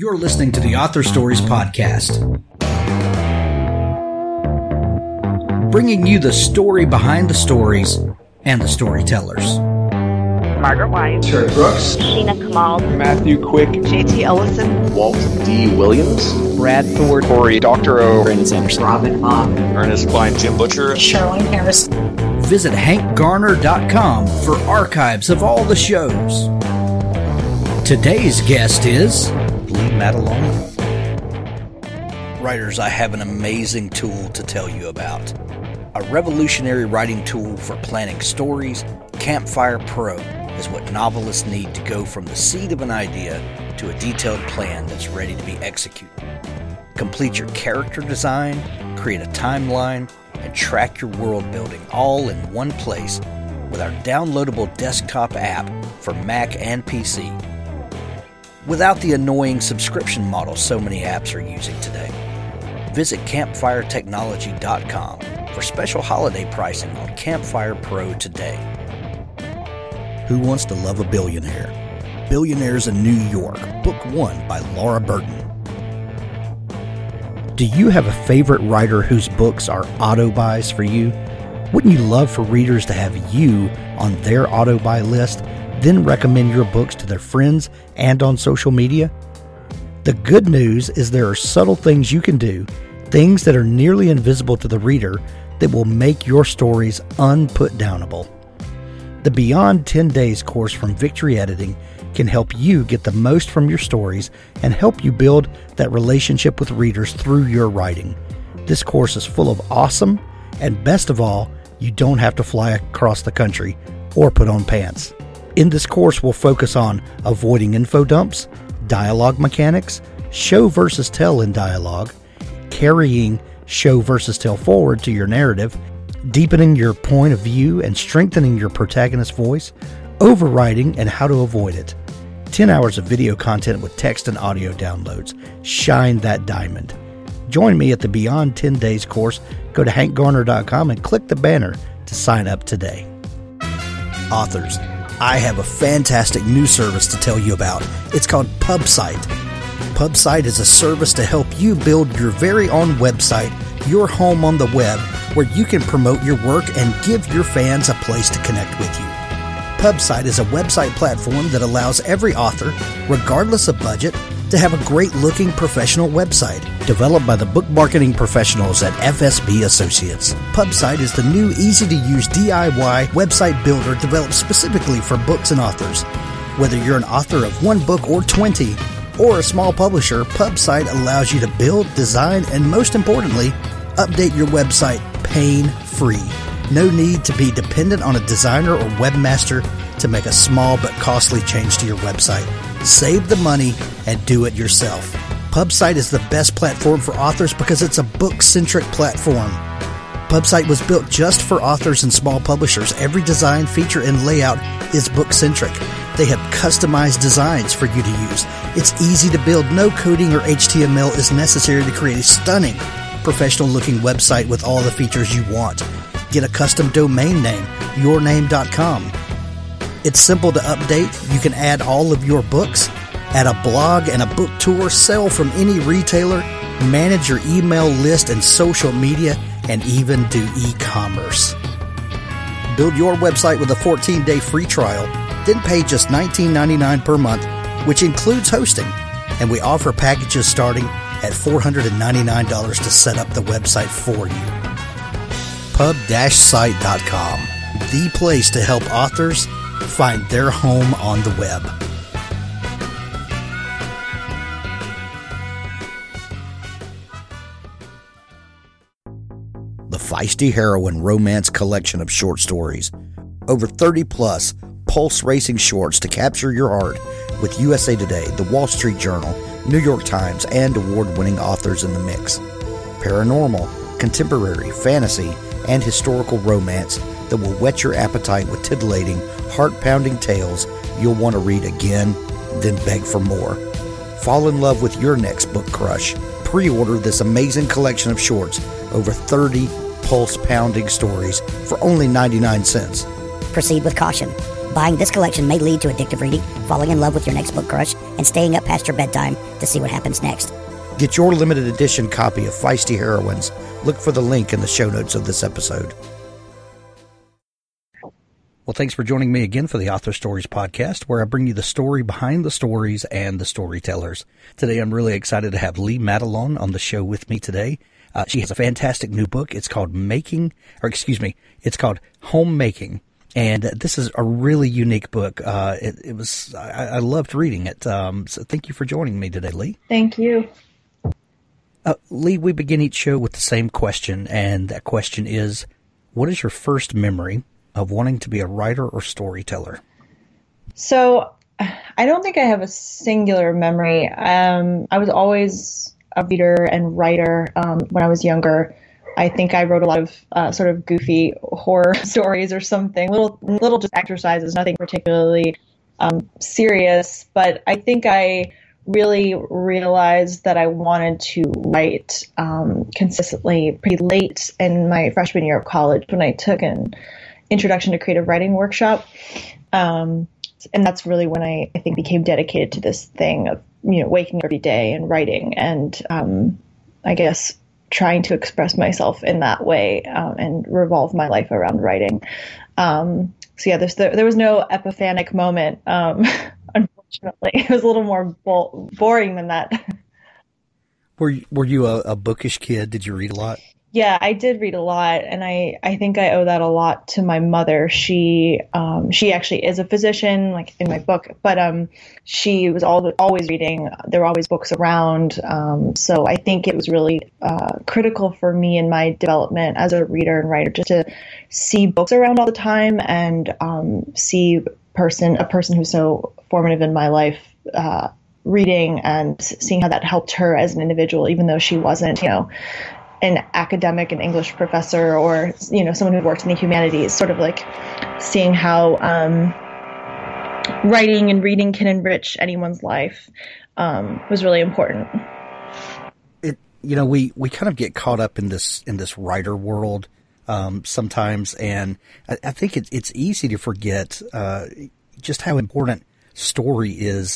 You're listening to the Author Stories Podcast, bringing you the story behind the stories and the storytellers. Margaret White, Terry Brooks, Sheena Kamal, Matthew Quick, J.T. Ellison, Walt D. Williams, Brad Thor, Corey, Dr. O, Brandon Sanderson, Robin Mom, Ernest Klein, Jim Butcher, Sherwin Harris. Visit hankgarner.com for archives of all the shows. Today's guest is Lee Matalona. Writers, I have an amazing tool to tell you about. A revolutionary writing tool for planning stories, Campfire Pro is what novelists need to go from the seed of an idea to a detailed plan that's ready to be executed. Complete your character design, create a timeline, and track your world building all in one place with our downloadable desktop app for Mac and PC. Without the annoying subscription model so many apps are using today. Visit campfiretechnology.com for special holiday pricing on Campfire Pro today. Who Wants to Love a Billionaire? Billionaires in New York, Book 1 by Laura Burton. Do you have a favorite writer whose books are auto-buys for you? Wouldn't you love for readers to have you on their auto-buy list, then recommend your books to their friends and on social media? The good news is there are subtle things you can do, things that are nearly invisible to the reader, that will make your stories unputdownable. The Beyond 10 Days course from Victory Editing can help you get the most from your stories and help you build that relationship with readers through your writing. This course is full of awesome, and best of all, you don't have to fly across the country or put on pants. In this course, we'll focus on avoiding info dumps, dialogue mechanics, show versus tell in dialogue, carrying show versus tell forward to your narrative, deepening your point of view and strengthening your protagonist's voice, overwriting and how to avoid it. 10 hours of video content with text and audio downloads. Shine that diamond. Join me at the Beyond 10 Days course. Go to hankgarner.com and click the banner to sign up today. Authors, I have a fantastic new service to tell you about. It's called PubSite. PubSite is a service to help you build your very own website, your home on the web, where you can promote your work and give your fans a place to connect with you. PubSite is a website platform that allows every author, regardless of budget, to have a great-looking professional website developed by the book marketing professionals at FSB Associates. PubSite is the new easy-to-use DIY website builder developed specifically for books and authors. Whether you're an author of one book or 20, or a small publisher, PubSite allows you to build, design, and most importantly, update your website pain-free. No need to be dependent on a designer or webmaster to make a small but costly change to your website. Save the money and do it yourself. PubSite is the best platform for authors because it's a book-centric platform. PubSite was built just for authors and small publishers. Every design, feature, and layout is book-centric. They have customized designs for you to use. It's easy to build. No coding or HTML is necessary to create a stunning, professional-looking website with all the features you want. Get a custom domain name, yourname.com. It's simple to update. You can add all of your books, add a blog and a book tour, sell from any retailer, manage your email list and social media, and even do e-commerce. Build your website with a 14-day free trial, then pay just $19.99 per month, which includes hosting. And we offer packages starting at $499 to set up the website for you. Pub-site.com, the place to help authors find their home on the web. The Feisty Heroine Romance Collection of Short Stories. Over 30 plus pulse racing shorts to capture your heart with USA Today, The Wall Street Journal, New York Times, and award-winning authors in the mix. Paranormal, contemporary, fantasy, and historical romance that will whet your appetite with titillating, heart-pounding tales you'll want to read again, then beg for more. Fall in love with your next book crush. Pre-order this amazing collection of shorts, over 30 pulse-pounding stories for only 99 cents. Proceed with caution. Buying this collection may lead to addictive reading, falling in love with your next book crush, and staying up past your bedtime to see what happens next. Get your limited edition copy of Feisty Heroines. Look for the link in the show notes of this episode. Well, thanks for joining me again for the Author Stories podcast, where I bring you the story behind the stories and the storytellers. Today, I'm really excited to have Leigh Matalon on the show with me today. She has a fantastic new book. It's called it's called Homemaking. And this is a really unique book. I loved reading it. So thank you for joining me today, Leigh. Thank you. Leigh, we begin each show with the same question, and that question is, what is your first memory of wanting to be a writer or storyteller? So I don't think I have a singular memory. I was always a reader and writer when I was younger. I think I wrote a lot of sort of goofy horror stories or something, little just exercises, nothing particularly serious. But I think I really realized that I wanted to write consistently pretty late in my freshman year of college when I took an introduction to creative writing workshop. And that's really when I think became dedicated to this thing of, waking up every day and writing and I guess trying to express myself in that way and revolve my life around writing. So yeah, there was no epiphanic moment. Unfortunately, it was a little more boring than that. Were you a bookish kid? Did you read a lot? Yeah, I did read a lot, and I think I owe that a lot to my mother. She actually is a physician, like in my book, but she was always reading. There were always books around, so I think it was really critical for me in my development as a reader and writer just to see books around all the time and see a person who's so formative in my life reading and seeing how that helped her as an individual, even though she wasn't, an academic, an English professor, or, someone who worked in the humanities, sort of like seeing how writing and reading can enrich anyone's life was really important. We kind of get caught up in this writer world sometimes, and I think it's easy to forget just how important story is,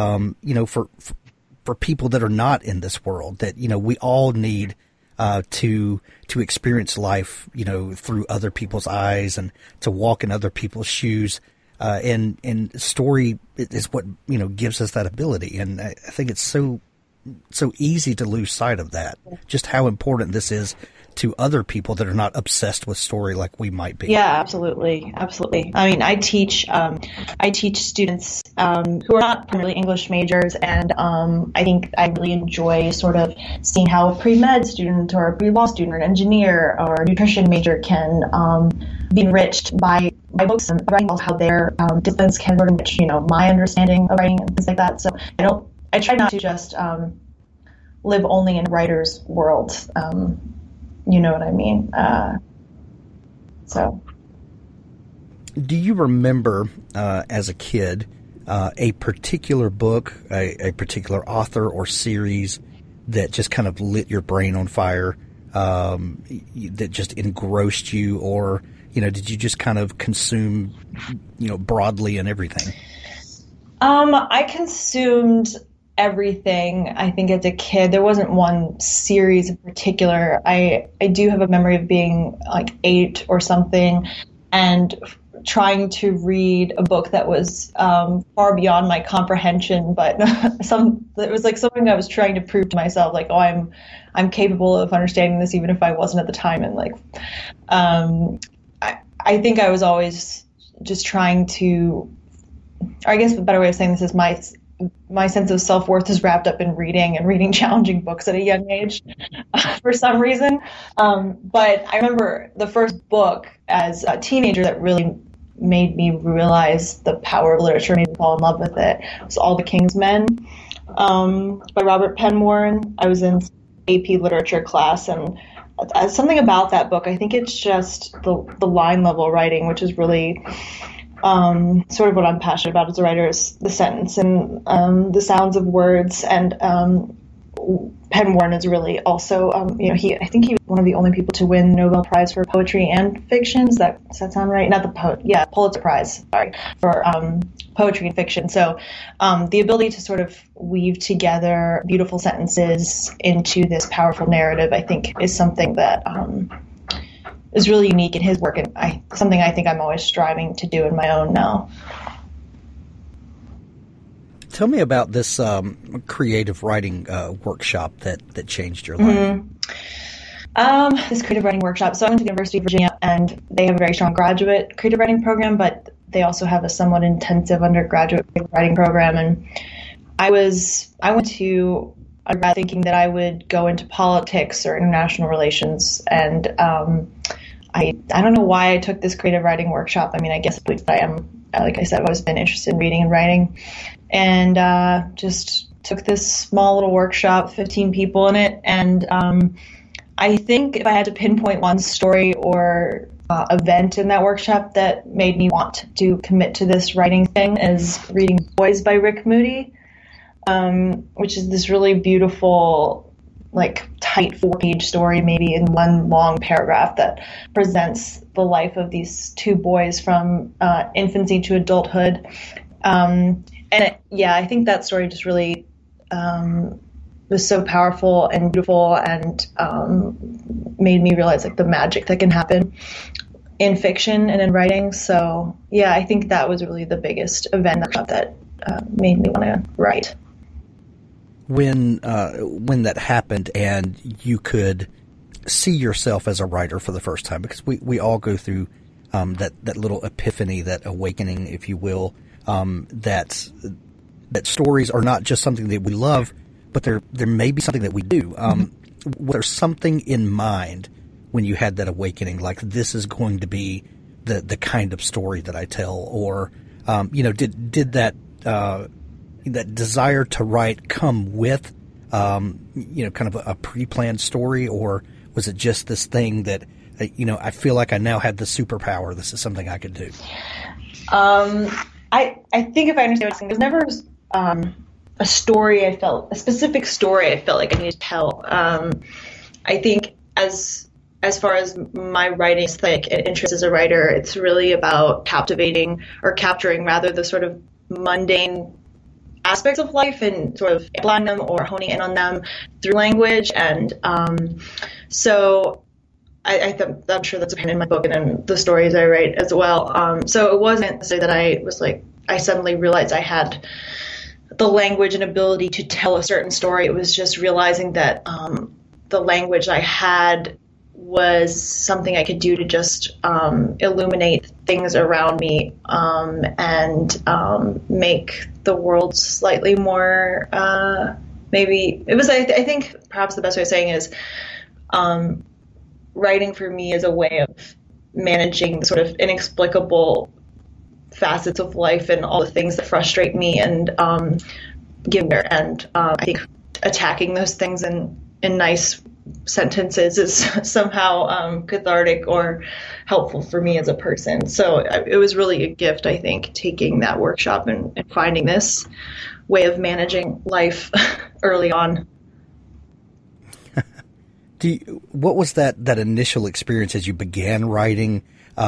for people that are not in this world, that, we all need to experience life, through other people's eyes and to walk in other people's shoes. And story is what, gives us that ability. And I think it's so easy to lose sight of that, just how important this is to other people that are not obsessed with story like we might be. Yeah, absolutely. Absolutely. I mean, I teach students who are not primarily English majors, and I think I really enjoy sort of seeing how a pre-med student or a pre-law student or an engineer or a nutrition major can be enriched by books and writing, how their disciplines can enrich, my understanding of writing and things like that. So I try not to just live only in a writer's world. You know what I mean? So. Do you remember, as a kid, a particular book, a particular author or series that just kind of lit your brain on fire, that just engrossed you, or, did you just kind of consume, broadly and everything? I consumed everything. I think as a kid, there wasn't one series in particular. I do have a memory of being like 8 or something and trying to read a book that was far beyond my comprehension, but it was like something I was trying to prove to myself, like, oh, I'm capable of understanding this even if I wasn't at the time. And like I think I was always just trying to, or I guess the better way of saying this is my sense of self-worth is wrapped up in reading challenging books at a young age for some reason. But I remember the first book as a teenager that really made me realize the power of literature, made me fall in love with it, was All the King's Men by Robert Penn Warren. I was in AP literature class, and something about that book, I think it's just the line level writing, which is really sort of what I'm passionate about as a writer, is the sentence and the sounds of words. And Penn Warren is really also, I think he was one of the only people to win Nobel Prize for poetry and fiction. Does that sound right? Not the Pulitzer Prize, sorry, for poetry and fiction. So the ability to sort of weave together beautiful sentences into this powerful narrative, I think, is something that is really unique in his work, and something I think I'm always striving to do in my own now. Tell me about this creative writing workshop that changed your life. This creative writing workshop. So I went to the University of Virginia, and they have a very strong graduate creative writing program, but they also have a somewhat intensive undergraduate creative writing program. And I went to undergrad thinking that I would go into politics or international relations, and I don't know why I took this creative writing workshop. I mean, I guess I am, like I said, I've always been interested in reading and writing. And just took this small little workshop, 15 people in it. And I think if I had to pinpoint one story or event in that workshop that made me want to commit to this writing thing is reading Boys by Rick Moody, which is this really beautiful, like tight 4-page story, maybe in one long paragraph, that presents the life of these two boys from infancy to adulthood. I think that story just really was so powerful and beautiful, and made me realize like the magic that can happen in fiction and in writing. So yeah, I think that was really the biggest event that made me want to write. When that happened and you could see yourself as a writer for the first time, because we all go through that little epiphany, that awakening, if you will. That stories are not just something that we love, but there may be something that we do. Was there something in mind when you had that awakening, like this is going to be the kind of story that I tell, or did that desire to write come with kind of a pre-planned story, or was it just this thing that I feel like I now have the superpower, this is something I could do? I think if I understand what you're saying, there's never a specific story I felt like I needed to tell. I think as far as my writing aesthetic and interest as a writer, it's really about capturing rather the sort of mundane aspects of life and sort of applying them or honing in on them through language. And so I'm sure that's apparent in my book and in the stories I write as well. So it wasn't to say that I suddenly realized I had the language and ability to tell a certain story. It was just realizing that the language I had was something I could do to just illuminate things around me and make the world slightly more, maybe it was, I think perhaps the best way of saying is writing for me is a way of managing the sort of inexplicable facets of life and all the things that frustrate me, and I think attacking those things in nice sentences is somehow cathartic or helpful for me as a person. So it was really a gift, I think, taking that workshop and finding this way of managing life early on. What was that initial experience as you began writing?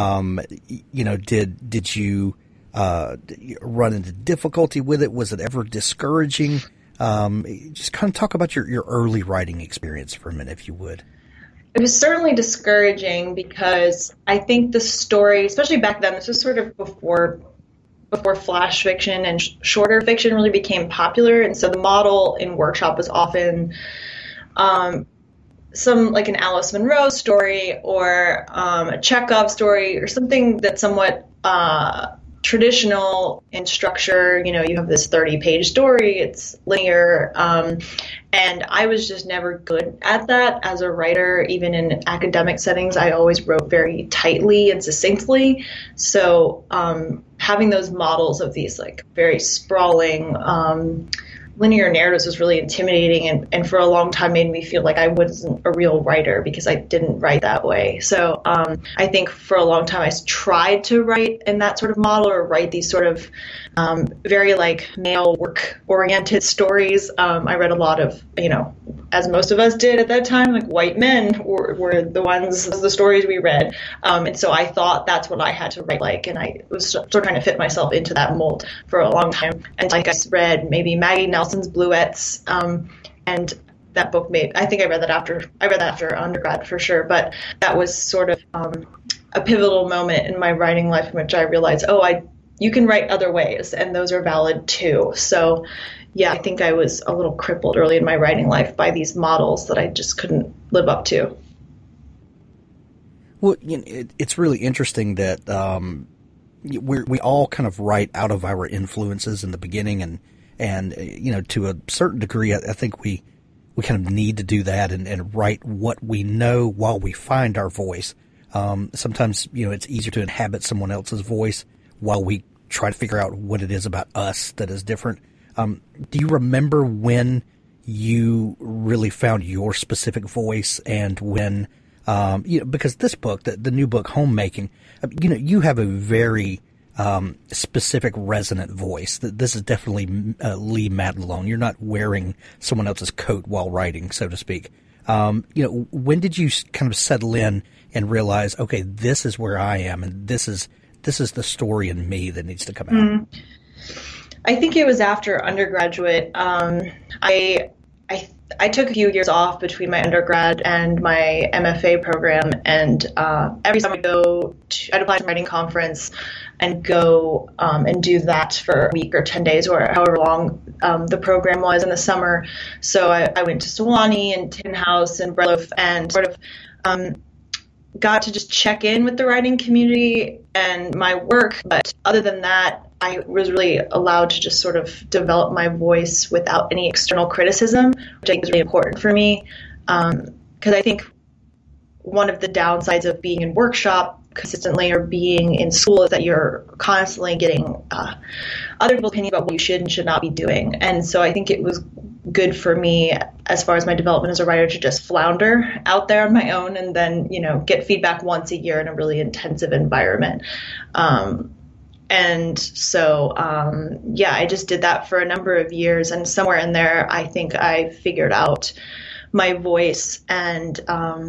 Did you run into difficulty with it? Was it ever discouraging? Just kind of talk about your early writing experience for a minute, if you would. It was certainly discouraging because I think the story, especially back then, this was sort of before flash fiction and shorter fiction really became popular. And so the model in workshop was often some like an Alice Munro story or a Chekhov story or something that's somewhat traditional in structure. You have this 30-page story, it's linear, and I was just never good at that as a writer. Even in academic settings, I always wrote very tightly and succinctly. So having those models of these like very sprawling, linear narratives was really intimidating, and for a long time made me feel like I wasn't a real writer because I didn't write that way. So I think for a long time I tried to write in that sort of model, or write these sort of very like male work oriented stories. I read a lot of, as most of us did at that time, like white men were the stories we read. And so I thought that's what I had to write like, and I was sort of trying to fit myself into that mold for a long time. And like I read maybe Maggie Nelson's Bluets, and that book I think I read that after undergrad for sure, but that was sort of a pivotal moment in my writing life in which I realized, you can write other ways, and those are valid too. So yeah, I think I was a little crippled early in my writing life by these models that I just couldn't live up to. Well, it's really interesting that we all kind of write out of our influences in the beginning, and to a certain degree, I think we kind of need to do that and write what we know while we find our voice. Sometimes, it's easier to inhabit someone else's voice while we try to figure out what it is about us that is different. Do you remember when you really found your specific voice, and when, because this book, the new book, Homemaking, you have a very specific resonant voice. This is definitely Lee Madelone. You're not wearing someone else's coat while writing, so to speak. When did you kind of settle in and realize, okay, this is where I am, and this is the story in me that needs to come out? I think it was after undergraduate. I took a few years off between my undergrad and my MFA program, and every time I'd apply to a writing conference and go and do that for a week or 10 days, or however long the program was in the summer. So I went to Sewanee and Tin House and Breadloaf, and sort of got to just check in with the writing community and my work. But other than that, I was really allowed to just sort of develop my voice without any external criticism, which I think is really important for me. Because I think one of the downsides of being in workshop consistently or being in school is that you're constantly getting other people's opinion about what you should and should not be doing. And so I think it was good for me as far as my development as a writer to just flounder out there on my own, and then, get feedback once a year in a really intensive environment. And so, I just did that for a number of years, and somewhere in there, I think I figured out my voice. And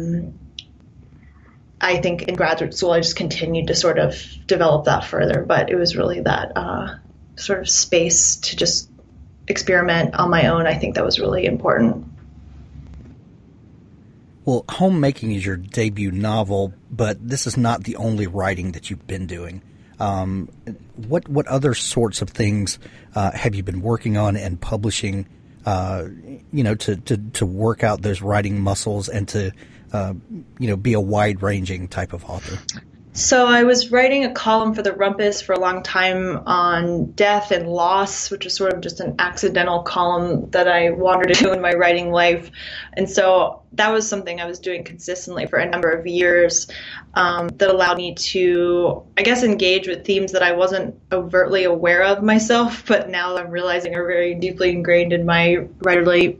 I think in graduate school, I just continued to sort of develop that further. But it was really that sort of space to just experiment on my own. I think that was really important. Well, Homemaking is your debut novel, but this is not the only writing that you've been doing. What other sorts of things have you been working on and publishing, to work out those writing muscles and to, be a wide-ranging type of author? So I was writing a column for the Rumpus for a long time on death and loss, which is sort of just an accidental column that I wandered into in my writing life. And so that was something I was doing consistently for a number of years, that allowed me to, I guess, engage with themes that I wasn't overtly aware of myself, but now I'm realizing are very deeply ingrained in my writerly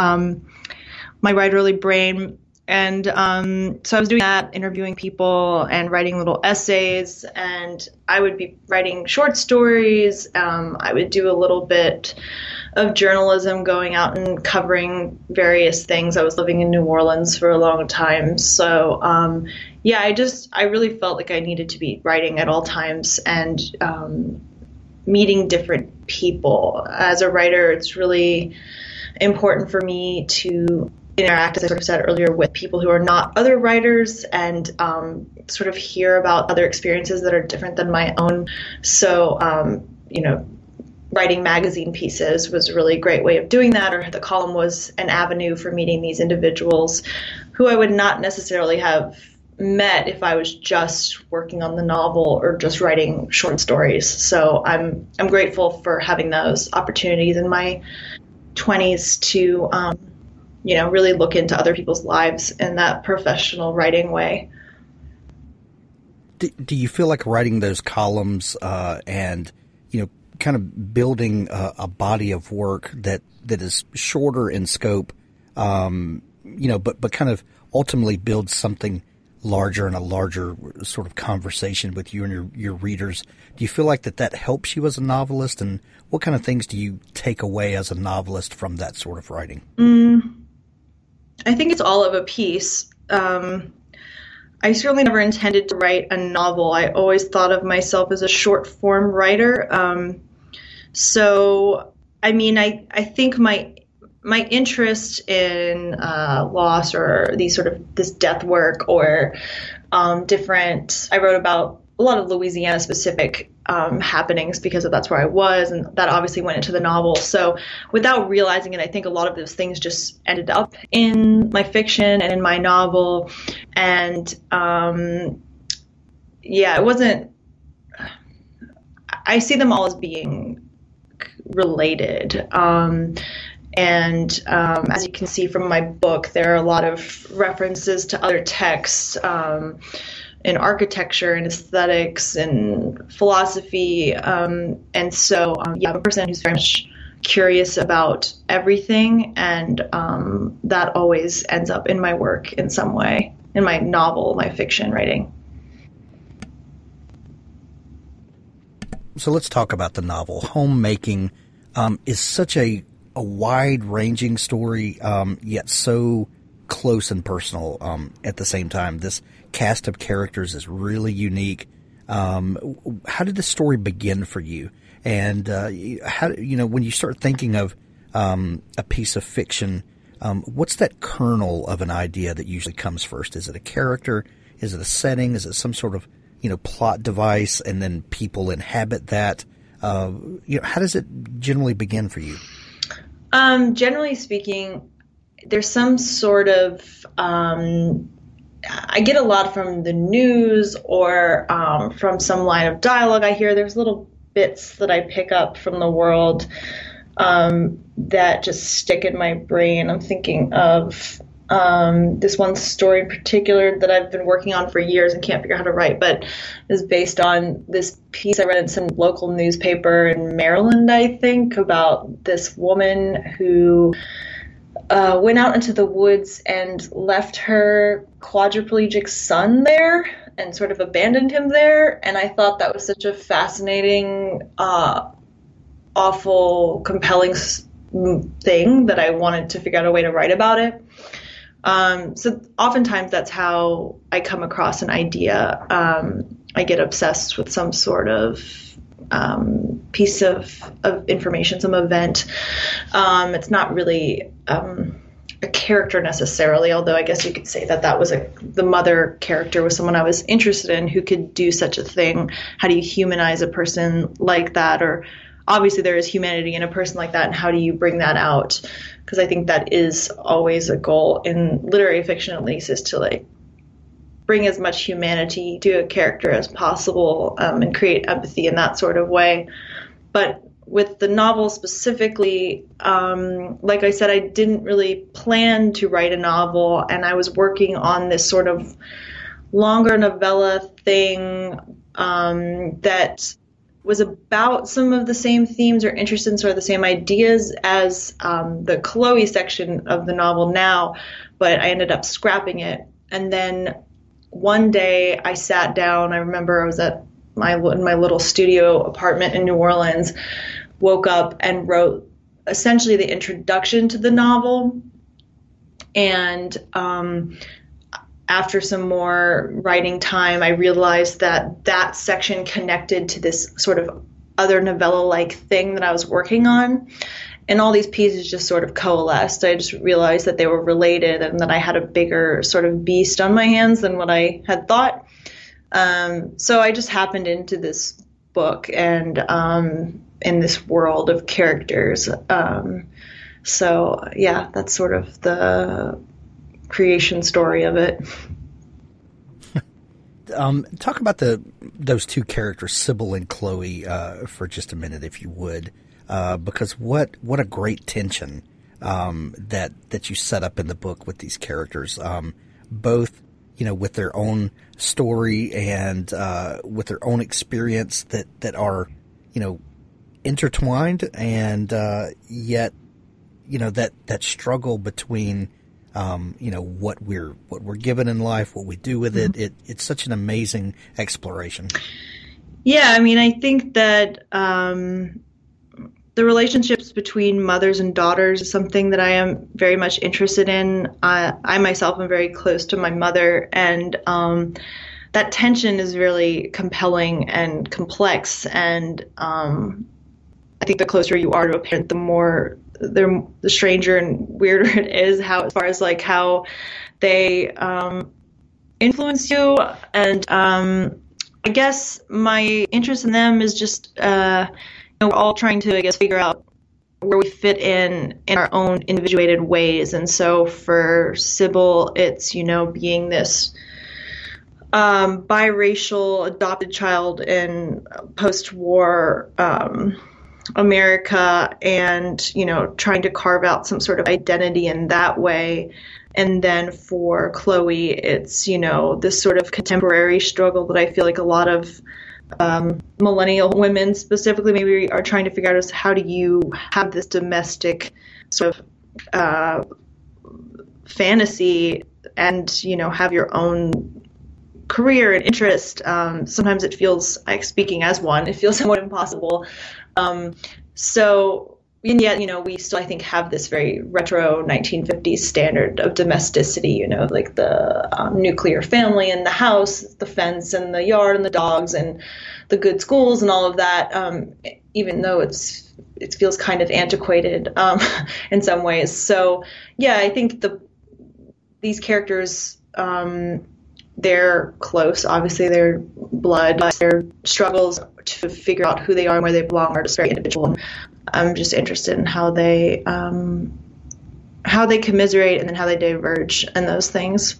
brain. And so I was doing that, interviewing people and writing little essays, and I would be writing short stories. I would do a little bit of journalism, going out and covering various things. I was living in New Orleans for a long time. So, I really felt like I needed to be writing at all times and meeting different people. As a writer, it's really important for me to interact, as I sort of said earlier, with people who are not other writers and sort of hear about other experiences that are different than my own. So, writing magazine pieces was a really great way of doing that, or the column was an avenue for meeting these individuals who I would not necessarily have met if I was just working on the novel or just writing short stories. So I'm grateful for having those opportunities in my 20s to really look into other people's lives in that professional writing way. Do you feel like writing those columns and kind of building a body of work that is shorter in scope, but kind of ultimately builds something larger and a larger sort of conversation with you and your readers. Do you feel like that helps you as a novelist, and what kind of things do you take away as a novelist from that sort of writing? I think it's all of a piece. I certainly never intended to write a novel. I always thought of myself as a short form writer. I think my interest in loss or this death work or I wrote about a lot of Louisiana specific happenings because that's where I was, and that obviously went into the novel. So without realizing it, I think a lot of those things just ended up in my fiction and in my novel. And it wasn't, I see them all as being related. As you can see from my book, there are a lot of references to other texts in architecture and aesthetics and philosophy. I'm a person who's very much curious about everything, and that always ends up in my work in some way, in my novel, my fiction writing. So let's talk about the novel. Homemaking is such a wide-ranging story, yet so close and personal at the same time. This cast of characters is really unique. How did the story begin for you? And when you start thinking of a piece of fiction, what's that kernel of an idea that usually comes first? Is it a character? Is it a setting? Is it some sort of plot device, and then people inhabit that? How does it generally begin for you? Generally speaking, there's some sort of, I get a lot from the news or from some line of dialogue I hear. There's little bits that I pick up from the world that just stick in my brain. I'm thinking of this one story in particular that I've been working on for years and can't figure out how to write, but is based on this piece I read in some local newspaper in Maryland, I think, about this woman who went out into the woods and left her quadriplegic son there and sort of abandoned him there. And I thought that was such a fascinating, awful, compelling thing that I wanted to figure out a way to write about it. So oftentimes that's how I come across an idea. I get obsessed with some sort of piece of information, some event. It's not really a character necessarily, although I guess you could say that was the mother character was someone I was interested in who could do such a thing. How do you humanize a person like that? Or obviously there is humanity in a person like that, and how do you bring that out? Because I think that is always a goal in literary fiction, at least, is to bring as much humanity to a character as possible and create empathy in that sort of way. But with the novel specifically, like I said, I didn't really plan to write a novel, and I was working on this sort of longer novella thing that was about some of the same themes or interested in sort of the same ideas as the Chloe section of the novel now, but I ended up scrapping it. And then one day I sat down, I remember I was at my little studio apartment in New Orleans, woke up and wrote essentially the introduction to the novel. And after some more writing time, I realized that section connected to this sort of other novella-like thing that I was working on. And all these pieces just sort of coalesced. I just realized that they were related and that I had a bigger sort of beast on my hands than what I had thought. So I just happened into this book and in this world of characters. So yeah, that's sort of the creation story of it. Talk about those two characters, Sybil and Chloe, for just a minute, if you would, because what a great tension that you set up in the book with these characters, both with their own story and with their own experience that are intertwined, and yet, that struggle between, what we're given in life, what we do with it. It's such an amazing exploration. Yeah, I mean, I think that the relationships between mothers and daughters is something that I am very much interested in. I myself am very close to my mother, and that tension is really compelling and complex. And I think the closer you are to a parent, the stranger and weirder it is, as far as like how they influence you. And I guess my interest in them is just we're all trying to, I guess, figure out where we fit in our own individuated ways. And so for Sybil, it's, being this biracial adopted child in post-war America, and, trying to carve out some sort of identity in that way. And then for Chloe, it's, this sort of contemporary struggle that I feel like a lot of millennial women specifically maybe are trying to figure out, is how do you have this domestic sort of fantasy and, have your own career and interest. Sometimes it feels like, speaking as one, it feels somewhat impossible. And yet, we still, I think, have this very retro 1950s standard of domesticity, like the nuclear family and the house, the fence and the yard and the dogs and the good schools and all of that, even though it feels kind of antiquated in some ways. So, yeah, I think these characters, they're close. Obviously, their blood, their struggles to figure out who they are and where they belong are just very individual. I'm just interested in how they commiserate and then how they diverge and those things.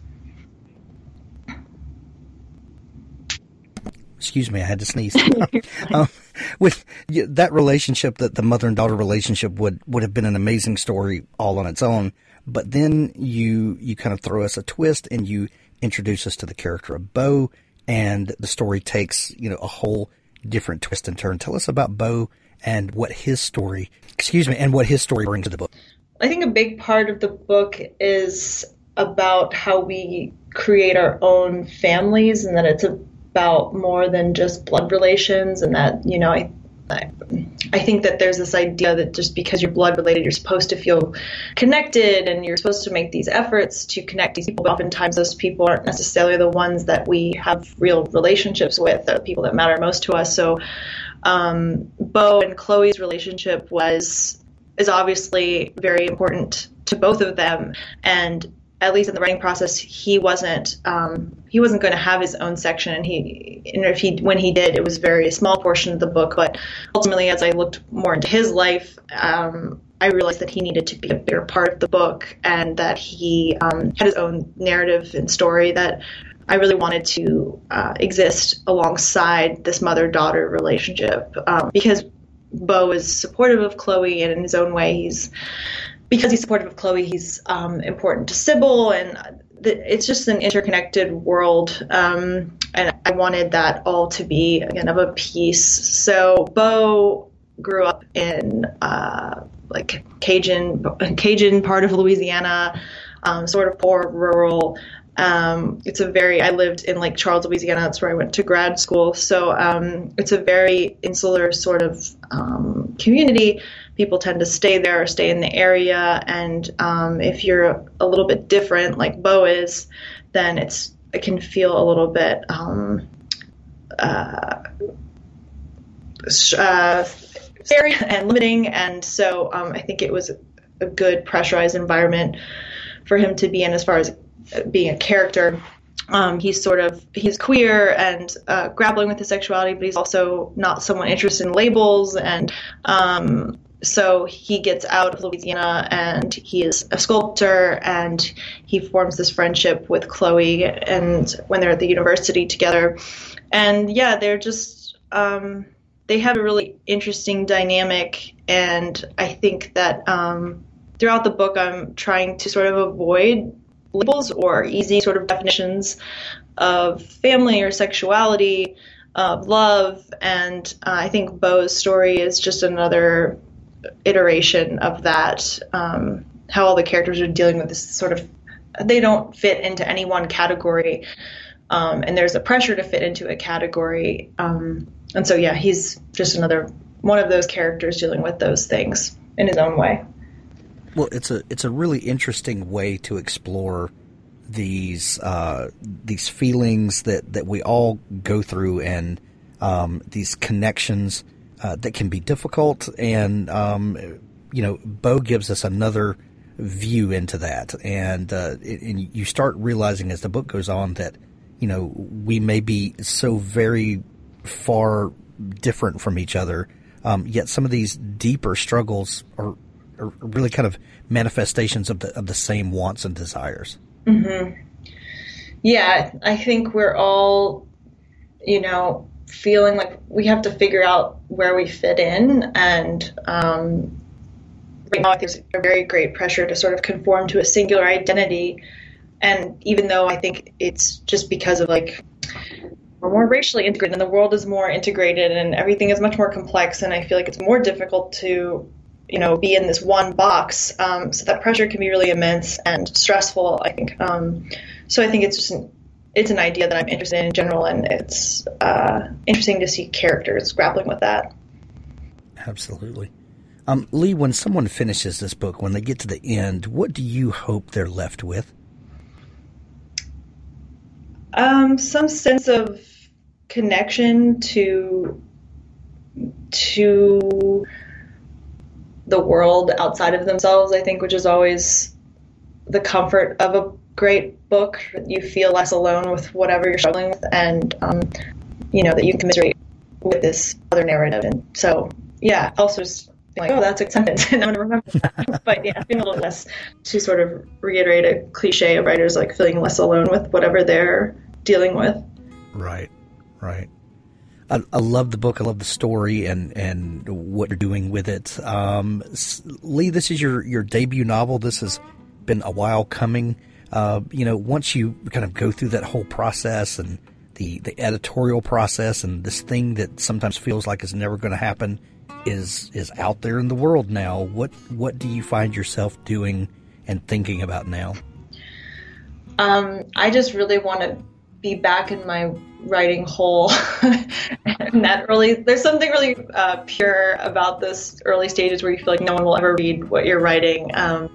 Excuse me, I had to sneeze. With that relationship, that the mother and daughter relationship would have been an amazing story all on its own. But then you kind of throw us a twist and you introduce us to the character of Bo, and the story takes, a whole different twist and turn. Tell us about Bo and what his story brings to the book. I think a big part of the book is about how we create our own families, and that it's about more than just blood relations, and that, I think that there's this idea that just because you're blood related, you're supposed to feel connected and you're supposed to make these efforts to connect these people. But oftentimes those people aren't necessarily the ones that we have real relationships with, the people that matter most to us. So Bo and Chloe's relationship is obviously very important to both of them, and at least in the writing process, he wasn't going to have his own section, and when he did, it was very small portion of the book. But ultimately, as I looked more into his life, I realized that he needed to be a bigger part of the book, and that he had his own narrative and story that I really wanted to exist alongside this mother-daughter relationship, because Bo is supportive of Chloe, and in his own way, because he's supportive of Chloe, he's important to Sybil, and it's just an interconnected world, and I wanted that all to be, again, of a piece. So Bo grew up in Cajun part of Louisiana, sort of poor, rural. I lived in Lake Charles, Louisiana. That's where I went to grad school. So it's a very insular sort of community. People tend to stay there or stay in the area. And if you're a little bit different, like Bo is, then it can feel a little bit scary and limiting. And so I think it was a good pressurized environment for him to be in as far as being a character. He's queer and grappling with his sexuality, but he's also not someone interested in labels. And so he gets out of Louisiana and he is a sculptor, and he forms this friendship with Chloe, and when they're at the university together. And yeah, they're just, they have a really interesting dynamic. And I think that throughout the book, I'm trying to sort of avoid labels or easy sort of definitions of family or sexuality, love. And I think Bo's story is just another iteration of that, how all the characters are dealing with this sort of, they don't fit into any one category, and there's a pressure to fit into a category. And so, yeah, he's just another one of those characters dealing with those things in his own way. Well, it's a really interesting way to explore these feelings that we all go through, and these connections that can be difficult. And Bo gives us another view into that, and you start realizing as the book goes on that we may be so very far different from each other, yet some of these deeper struggles are really kind of manifestations of the same wants and desires. Mm-hmm. Yeah, I think we're all, feeling like we have to figure out where we fit in, and right now I think there's a very great pressure to sort of conform to a singular identity. And even though I think it's just because of we're more racially integrated and the world is more integrated and everything is much more complex, and I feel like it's more difficult to be in this one box. So that pressure can be really immense and stressful, I think. So I think it's just it's an idea that I'm interested in general, and it's interesting to see characters grappling with that. Absolutely. Lee, when someone finishes this book, when they get to the end, what do you hope they're left with? Some sense of connection to the world outside of themselves, I think, which is always the comfort of a great book. You feel less alone with whatever you're struggling with, and that you can commiserate with this other narrative. And so, yeah, also just like, oh, that's a sentence, and I'm going to remember that. But yeah, feeling a little less, to sort of reiterate a cliche of writers, like feeling less alone with whatever they're dealing with. Right. I love the book. I love the story and what you're doing with it. Lee, this is your debut novel. This has been a while coming. Once you kind of go through that whole process and the editorial process, and this thing that sometimes feels like is never going to happen is out there in the world now, what do you find yourself doing and thinking about now? I just really want to be back in my writing hole. And there's something really pure about this early stages where you feel like no one will ever read what you're writing.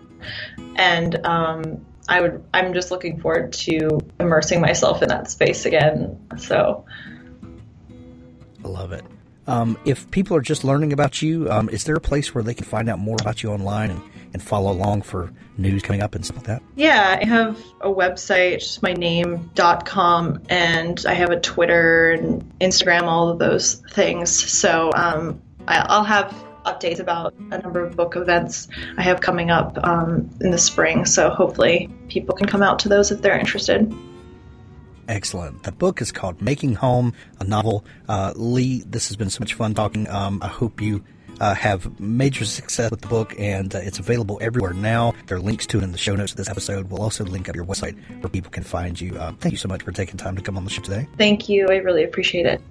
I'm just looking forward to immersing myself in that space again. So I love it. If people are just learning about you, is there a place where they can find out more about you online and follow along for news coming up and stuff like that? Yeah, I have a website, myname.com, and I have a Twitter and Instagram, all of those things. So I'll have updates about a number of book events I have coming up in the spring. So hopefully people can come out to those if they're interested. Excellent. The book is called Making Home, a novel. Lee, this has been so much fun talking. I hope you have major success with the book, and it's available everywhere now. There are links to it in the show notes of this episode. We'll also link up your website where people can find you. Thank you so much for taking time to come on the show today. Thank you. I really appreciate it.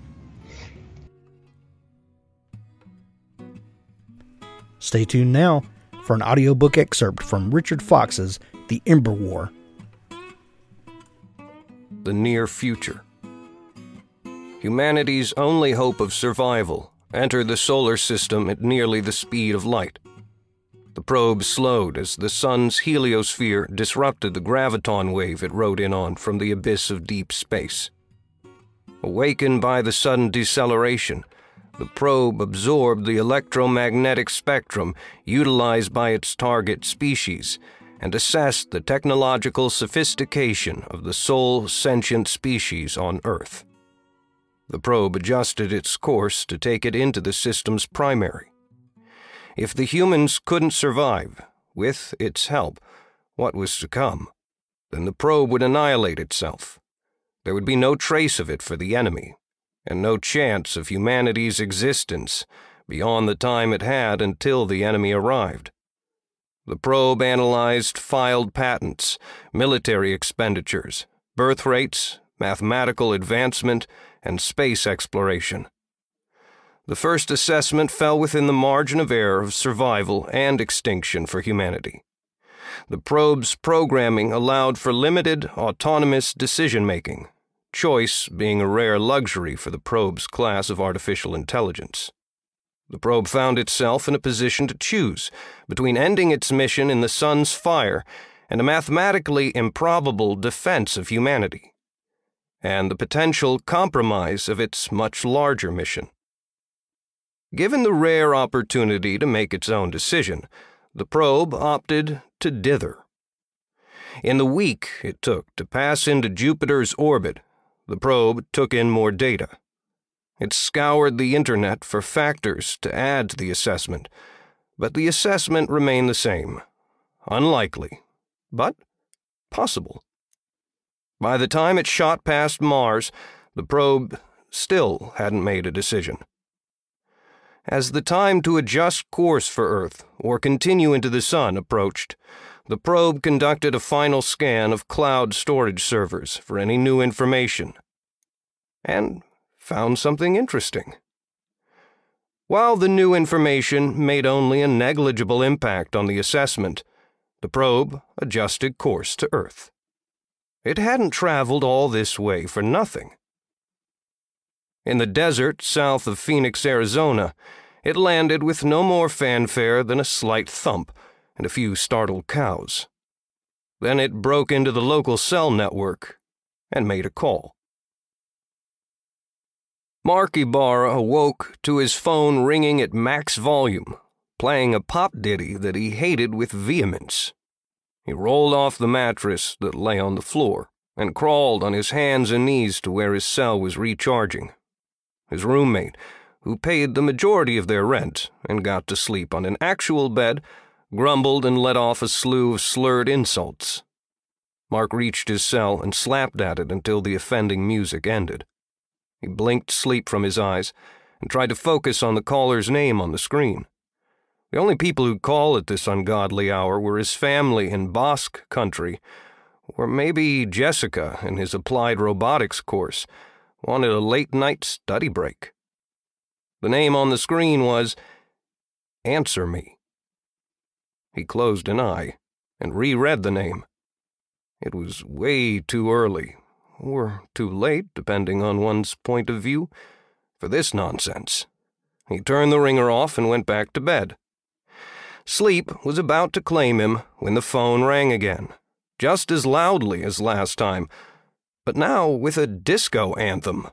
Stay tuned now for an audiobook excerpt from Richard Fox's The Ember War. The near future. Humanity's only hope of survival entered the solar system at nearly the speed of light. The probe slowed as the sun's heliosphere disrupted the graviton wave it rode in on from the abyss of deep space. Awakened by the sudden deceleration, the probe absorbed the electromagnetic spectrum utilized by its target species and assessed the technological sophistication of the sole sentient species on Earth. The probe adjusted its course to take it into the system's primary. If the humans couldn't survive, with its help, what was to come, then the probe would annihilate itself. There would be no trace of it for the enemy, and no chance of humanity's existence beyond the time it had until the enemy arrived. The probe analyzed filed patents, military expenditures, birth rates, mathematical advancement, and space exploration. The first assessment fell within the margin of error of survival and extinction for humanity. The probe's programming allowed for limited, autonomous decision-making, choice being a rare luxury for the probe's class of artificial intelligence. The probe found itself in a position to choose between ending its mission in the sun's fire and a mathematically improbable defense of humanity, and the potential compromise of its much larger mission. Given the rare opportunity to make its own decision, the probe opted to dither. In the week it took to pass into Jupiter's orbit, the probe took in more data. It scoured the internet for factors to add to the assessment, but the assessment remained the same. Unlikely, but possible. By the time it shot past Mars, the probe still hadn't made a decision. As the time to adjust course for Earth or continue into the sun approached, the probe conducted a final scan of cloud storage servers for any new information, and found something interesting. While the new information made only a negligible impact on the assessment, the probe adjusted course to Earth. It hadn't traveled all this way for nothing. In the desert south of Phoenix, Arizona, it landed with no more fanfare than a slight thump and a few startled cows. Then it broke into the local cell network and made a call. Mark Ibarra awoke to his phone ringing at max volume, playing a pop ditty that he hated with vehemence. He rolled off the mattress that lay on the floor and crawled on his hands and knees to where his cell was recharging. His roommate, who paid the majority of their rent and got to sleep on an actual bed, grumbled and let off a slew of slurred insults. Mark reached his cell and slapped at it until the offending music ended. He blinked sleep from his eyes and tried to focus on the caller's name on the screen. The only people who'd call at this ungodly hour were his family in Basque country, or maybe Jessica in his applied robotics course wanted a late-night study break. The name on the screen was Answer Me. He closed an eye and reread the name. It was way too early, or too late, depending on one's point of view, for this nonsense. He turned the ringer off and went back to bed. Sleep was about to claim him when the phone rang again, just as loudly as last time, but now with a disco anthem.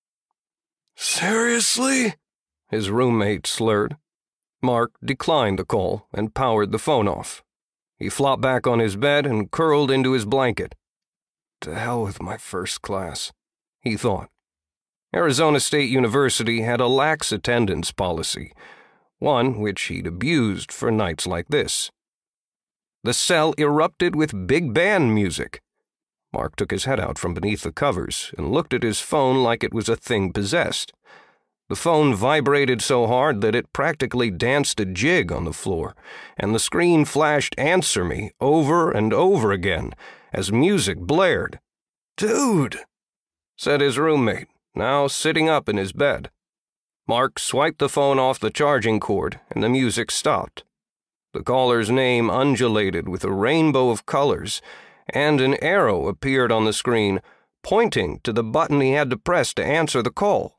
"Seriously?" his roommate slurred. Mark declined the call and powered the phone off. He flopped back on his bed and curled into his blanket. To hell with my first class, he thought. Arizona State University had a lax attendance policy, one which he'd abused for nights like this. The cell erupted with big band music. Mark took his head out from beneath the covers and looked at his phone like it was a thing possessed. The phone vibrated so hard that it practically danced a jig on the floor, and the screen flashed Answer Me over and over again as music blared. "Dude," said his roommate, now sitting up in his bed. Mark swiped the phone off the charging cord, and the music stopped. The caller's name undulated with a rainbow of colors, and an arrow appeared on the screen, pointing to the button he had to press to answer the call.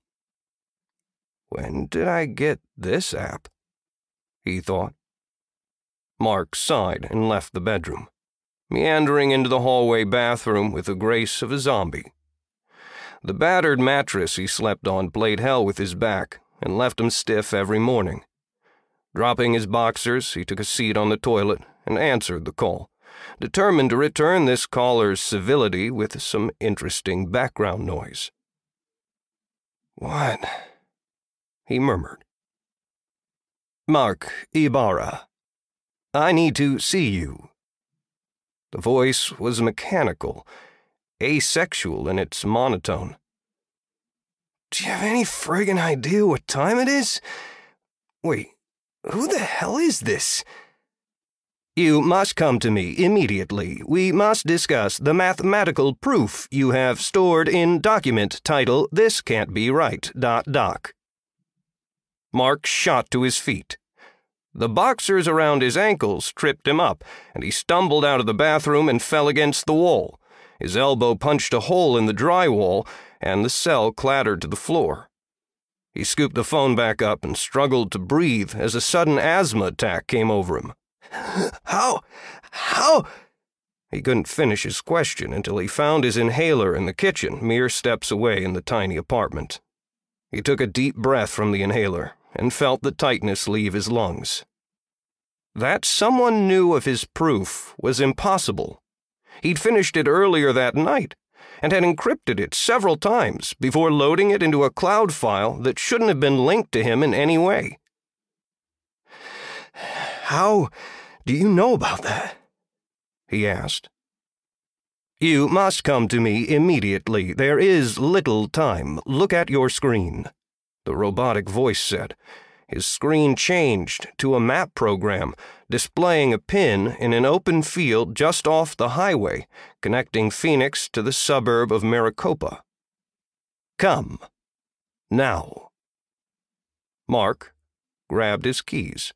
When did I get this app? He thought. Mark sighed and left the bedroom, meandering into the hallway bathroom with the grace of a zombie. The battered mattress he slept on played hell with his back and left him stiff every morning. Dropping his boxers, he took a seat on the toilet and answered the call, determined to return this caller's civility with some interesting background noise. "What?" he murmured. "Mark Ibarra. I need to see you." The voice was mechanical, asexual in its monotone. "Do you have any friggin' idea what time it is? Wait, who the hell is this?" You must come to me immediately. We must discuss the mathematical proof you have stored in document title This Can't Be Right. Doc. Mark shot to his feet. The boxers around his ankles tripped him up, and he stumbled out of the bathroom and fell against the wall. His elbow punched a hole in the drywall, and the cell clattered to the floor. He scooped the phone back up and struggled to breathe as a sudden asthma attack came over him. How? He couldn't finish his question until he found his inhaler in the kitchen, mere steps away in the tiny apartment. He took a deep breath from the inhaler and felt the tightness leave his lungs. That someone knew of his proof was impossible. He'd finished it earlier that night and had encrypted it several times before loading it into a cloud file that shouldn't have been linked to him in any way. How do you know about that? He asked. You must come to me immediately. There is little time. Look at your screen, the robotic voice said. His screen changed to a map program, displaying a pin in an open field just off the highway, connecting Phoenix to the suburb of Maricopa. Come. Now. Mark grabbed his keys.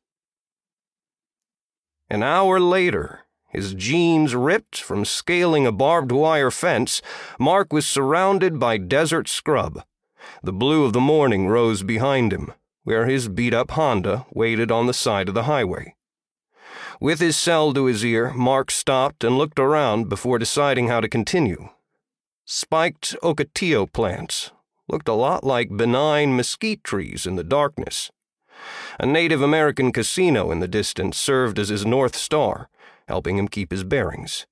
An hour later, his jeans ripped from scaling a barbed wire fence, Mark was surrounded by desert scrub. The blue of the morning rose behind him, where his beat-up Honda waited on the side of the highway. With his cell to his ear, Mark stopped and looked around before deciding how to continue. Spiked ocotillo plants looked a lot like benign mesquite trees in the darkness. A Native American casino in the distance served as his North Star, helping him keep his bearings.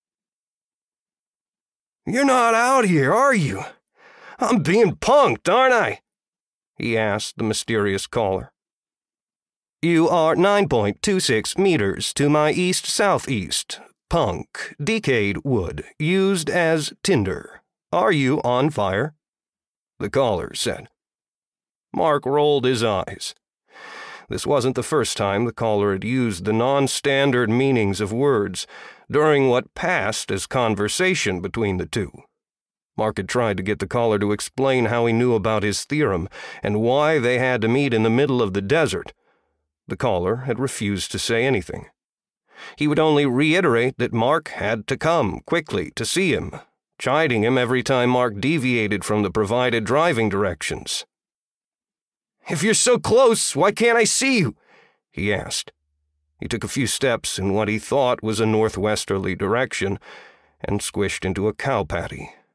You're not out here, are you? I'm being punked, aren't I? He asked the mysterious caller. You are 9.26 meters to my east-southeast. Punk, decayed wood, used as tinder. Are you on fire? The caller said. Mark rolled his eyes. This wasn't the first time the caller had used the non-standard meanings of words during what passed as conversation between the two. Mark had tried to get the caller to explain how he knew about his theorem and why they had to meet in the middle of the desert. The caller had refused to say anything. He would only reiterate that Mark had to come quickly to see him, chiding him every time Mark deviated from the provided driving directions. If you're so close, why can't I see you? He asked. He took a few steps in what he thought was a northwesterly direction and squished into a cow patty.